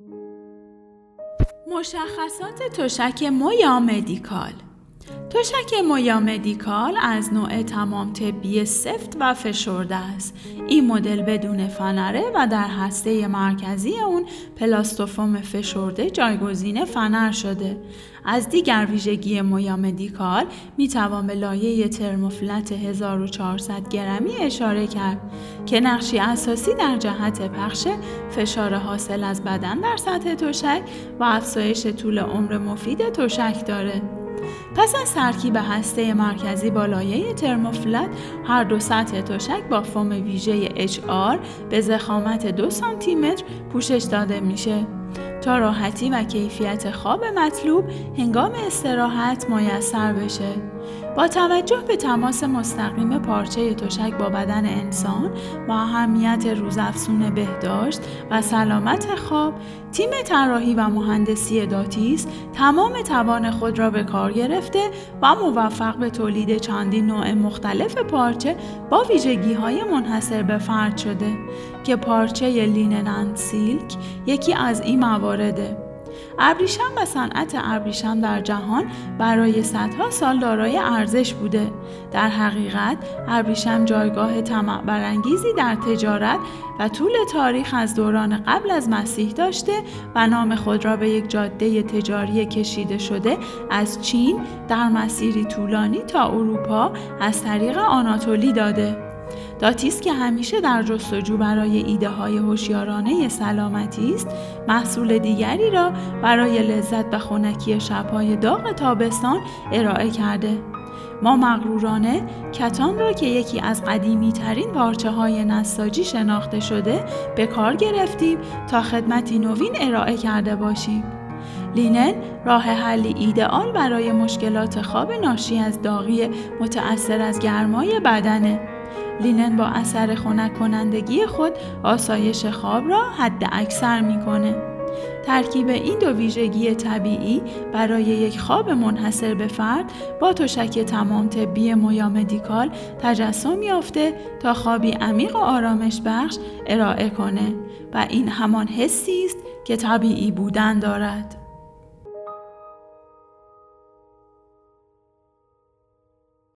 مشخصات تشک مو یا مدیکال. تشک مو یا مدیکال از نوع تمام طبی سفت و فشرده است. این مدل بدون فنره و در هسته مرکزی اون پلاستوفوم فشرده جایگزین فنر شده. از دیگر ویژگی مو یا مدیکال میتوان به لایه ترموفلت 1400 گرمی اشاره کرد که نقشی اساسی در جهت پخش فشار حاصل از بدن در سطح تشک و افزایش طول عمر مفید تشک داره. پس از ترکیب هسته مرکزی با لایه ترموفلت، هر دو سطح تشک با فوم ویژه HR به ضخامت 2 سانتیمتر پوشش داده میشه تا راحتی و کیفیت خواب مطلوب هنگام استراحت میسر بشه. با توجه به تماس مستقیم پارچه تشک با بدن انسان و اهمیت روزافزون بهداشت و سلامت خواب، تیم طراحی و مهندسی داتیس تمام توان خود را به کار گرفته و موفق به تولید چندین نوع مختلف پارچه با ویژگی‌های منحصر به فرد شده که پارچه لینن اند سیلک یکی از این موارده. ابریشم و صنعت ابریشم در جهان برای صدها سال دارای ارزش بوده. در حقیقت ابریشم جایگاه طمع برانگیزی در تجارت و طول تاریخ از دوران قبل از مسیح داشته و نام خود را به یک جاده تجاری کشیده شده از چین در مسیری طولانی تا اروپا از طریق آناتولی داده. داتیس که همیشه در جستجو برای ایده های هوشیارانه سلامتی است، محصول دیگری را برای لذت و خنکی شب‌های داغ تابستان ارائه کرده. ما مغرورانه کتان را که یکی از قدیمی ترین پارچه های نساجی شناخته شده به کار گرفتیم تا خدمتی نوین ارائه کرده باشیم. لینن راه حلی ایدئال برای مشکلات خواب ناشی از داغی متأثر از گرمای بدنه. لینن با اثر خنک کنندگی خود آسایش خواب را حد اکثر میکنه. ترکیب این دو ویژگی طبیعی برای یک خواب منحصر به فرد با تشک تمام طبی مو یا مدیکال تجسم یافته تا خوابی عمیق و آرامش بخش ارائه کنه و این همان حسی است که طبیعی بودن دارد.